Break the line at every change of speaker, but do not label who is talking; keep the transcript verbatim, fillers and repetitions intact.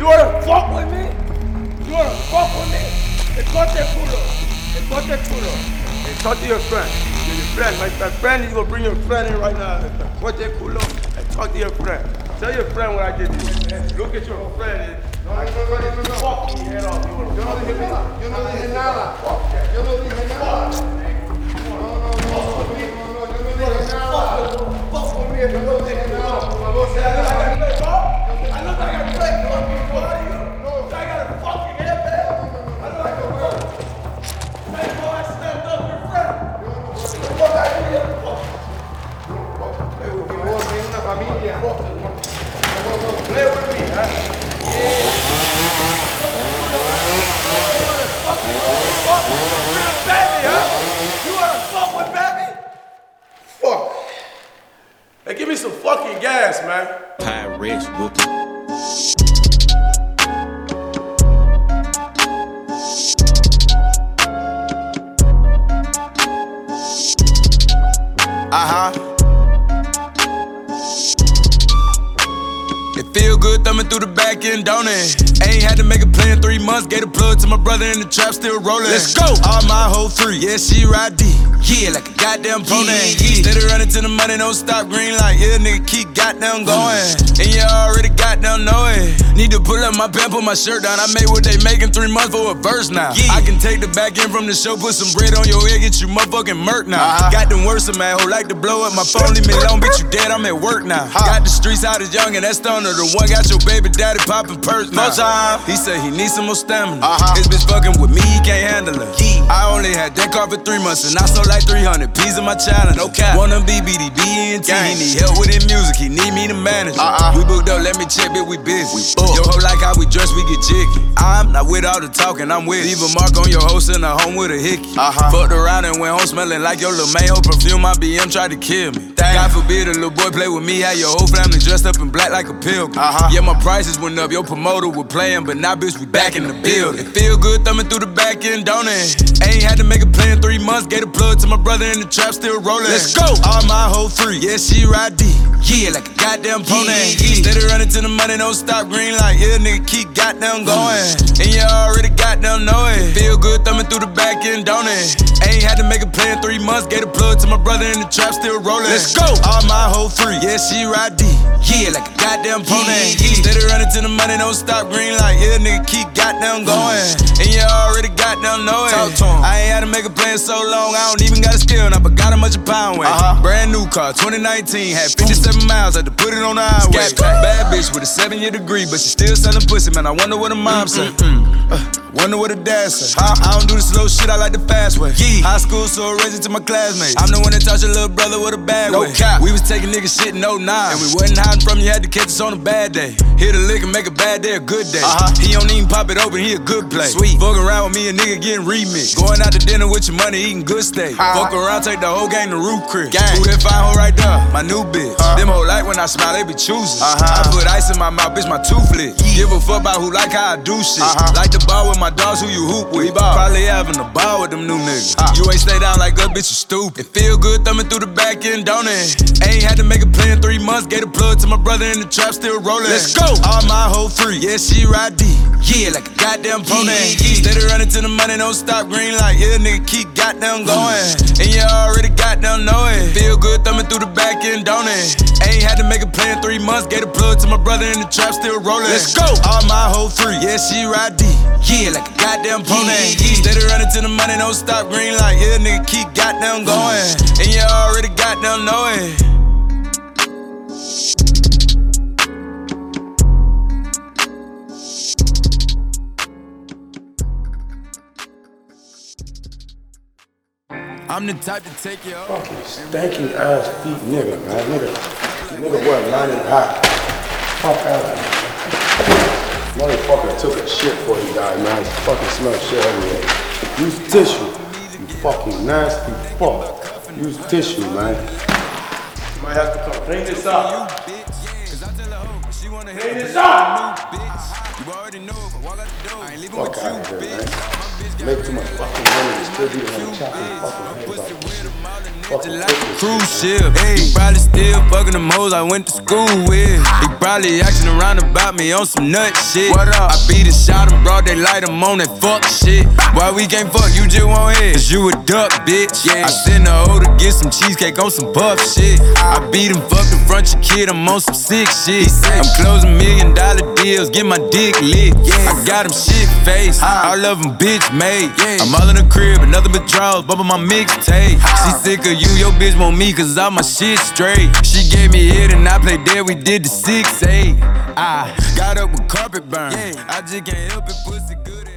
You wanna fuck with me? You wanna fuck with me? Escote culo. Escote culo. Hey, talk to your friend. You're your friend. My, my friend is gonna bring your friend in right now. Escote culo. And talk to your friend. Tell your friend what I did to you. Look at your friend.
No, no, no, no, no, no.
Fuck your head off.
Yo no dije nada. Yo no dije nada. Yo no dije nada. No, no, no, no, no, no, yo no dije nada. Fuck with me. Yo no dije nada. Por favor, se haga la cara. I look like I play fucking for you. No, I got a fucking head back. I look like a girl. Hey, boy, I stepped up your friend. Fuck out of here. Play with me, vos, tenés una familia. Play with me, huh? Yeah. Baby, huh? You wanna fuck with baby? Fuck. Hey, give me some fucking gas, man.
Pyrex whooping.
Uh-huh. It feel good thumbing through the back end, don't it? Ain't had to make a play in three months. Gave a plug to my brother in the trap, still rolling. Let's go. All my whole three, yeah, she ride D. Yeah, like a goddamn pony. Yeah, yeah. Steady running to the money, don't stop, green light. Yeah, nigga, keep goddamn going. And you already goddamn know it. Need to pull up my pants, put my shirt down. I made what they make in three months for a verse now. Yeah. I can take the back end from the show, put some bread on your head, get you motherfucking murk now. Uh-huh. Got them worse, man, who like to blow up my phone, leave me alone, bitch, you dead, I'm at work now. Uh-huh. Got the streets out as young, and that stoner, the one got your baby daddy popping purse now. No time. He said he needs some more stamina. Uh-huh. His bitch fucking with me, he can't handle it. Yeah. I only had that car for three months, and I sold like three hundred pieces of my challenge. No cap. Wanna be B D B N T. He need help with his music, he need me to manage. Uh-uh. We booked up, let me check, bitch, we busy. We Yo, hoe like how we dress, we get jiggy. I'm not with all the talking, I'm with. Leave a mark on your hoe, send her home with a hickey. Uh-huh. Fucked around and went home smelling like your little man. Hoe perfume, my B M tried to kill me. Damn. God forbid a little boy play with me. Had your whole family dressed up in black like a pilgrim. Uh-huh. Yeah, my prices went up, your promoter was playing, but now bitch, we back in the building. It feel good thumbing through the back end, don't it? Ain't had to make a play in three months. Gave a plug to my brother in the trap, still rolling. Let's go. All my whole three, yeah, she ride D. Yeah, like a goddamn pony. Yeah, yeah. Steady running to the money, don't stop, green light. Yeah, nigga, keep goddamn going. And you already goddamn know it. Feel good thumbing through the back end, don't it? Ain't had to make a play in three months. Gave a plug to my brother in the trap, still rolling. Let's go. All my whole three, yeah, she ride D. Yeah, like a goddamn pony. Yeah, yeah. Steady running to the money, don't stop, green light. Yeah, nigga, keep goddamn going. And you already goddamn know it. Talk to him. I ain't had to make a play in so long, I don't even got a skill, and I forgot how much a pound weight. Uh-huh. Brand new car, twenty nineteen, had fifty-seven miles, had to put it on the highway. Bad bitch with a seven year degree, but she still selling pussy, man. I wonder what her mom said. Uh, wonder what her dad said. I, I don't do the slow shit, I like the fast way. Yeah. High school, so raising to my classmates. I'm the one that taught your little brother with a bad no way. Cap. We was taking nigga shit in oh nine, and we wasn't hiding from you, had to catch us on a bad day. Hit a lick and make a bad day a good day. Uh-huh. He don't even pop it open, he a good play. Sweet. Fuck around with me, a nigga getting remixed. Going out to dinner with your money, eating good steak. Uh-huh. Fuck around, take the whole gang to Root Crib. Who that fine hoe right there? My new bitch. Uh-huh. Them hoe like when I smile, they be choosing. Uh-huh. I put ice in my mouth, bitch, my tooth lit. Yeah. Give a fuck about who like how I do shit. Uh-huh. Like the ball with my dogs, who you hoop with. Probably having a ball with them new niggas. Uh. You ain't stay down like us, bitch, you stupid. It feel good thumbing through the back end, don't it? Ain't had to make a play in three months. Gave a plug to my brother in the trap, still rolling. Let's go. All my whole three, yeah, she ride D. Yeah, like a goddamn pony. Yeah, yeah. Steady running to the money, don't stop, green light. Yeah, nigga, keep goddamn going. And you already goddamn know it. Feel good thumbing through the back end, don't it? Ain't had to make a play in three months. Gave a plug to my brother in the trap, still rolling. Let's go. All my whole three, yeah, she ride D. Yeah, like a goddamn pony. Yeah, yeah. Steady running to the money, don't stop, green light. Yeah, nigga, keep goddamn going. And you already goddamn know it. I'm the type to take you off.
Fucking stanky ass feet nigga, man. Nigga, nigga what, lining hot. Fuck out of here. Motherfucker took a shit for you guys, man. Fucking smell shit everywhere. Use tissue, you fucking nasty fuck. Use tissue, man. You might have to come clean this up. Clean this up!
You already know if I walk out the door, I ain't leaving
Fuck
with
out
you,
of here,
bitch.
man. Make too much fucking money to still be the one chopping fucking heads off this shit. Fucking
Like a
pussy
cruise
shit,
ship. Hey, he probably still fucking them hoes I went to school with. He probably acting around about me on some nut shit. What up? I beat a shot him, broad daylight, I'm on that fuck shit. Why we can't fuck, you just want head? Cause you a duck, bitch. Yeah. I sent her hoe to get some cheesecake on some puff shit. I beat him, fucked in front your kid, I'm on some sick shit. I'm closing million dollar deals, get my dick lit. I got him shit faced, all of them bitch made. I'm all in the crib, another withdrawals, bumping my mixtape. She sick of you, your bitch want me cause all my shit straight. She gave me hit and I played dead, we did the six eight. I got up with carpet burn, I just can't help it, pussy good.